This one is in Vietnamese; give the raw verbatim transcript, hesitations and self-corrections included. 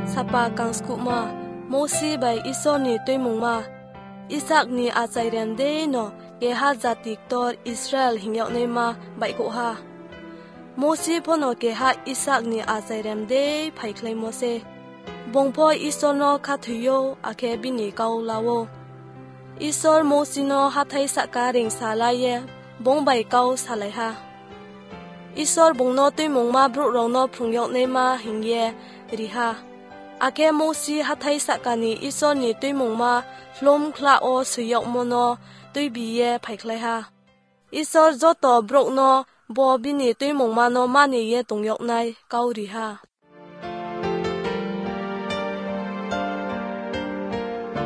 sapa kang skuma mosi bai iso ni tuimung ma Isaac ni achairem de no ke ha jati tor Israel hingyok nei ma bai ko ha mosi phono ke ha Isaac ni achairem de phaikhlai mose bongpho isono khathuyo akhe bini kau lawo Isor mosino hathai sakaring salaye bongbai kau salai ha Isor bongno tuimung ma bru rongno phungyok nei ma hingye riha Ake mosi hathai sakani Isor ni tuimung ma hlom khla o suyok mono tuibiye phaikhlai ha Isor joto brokno bo bini tuimung ma no mani ye tongyok nai kauri ha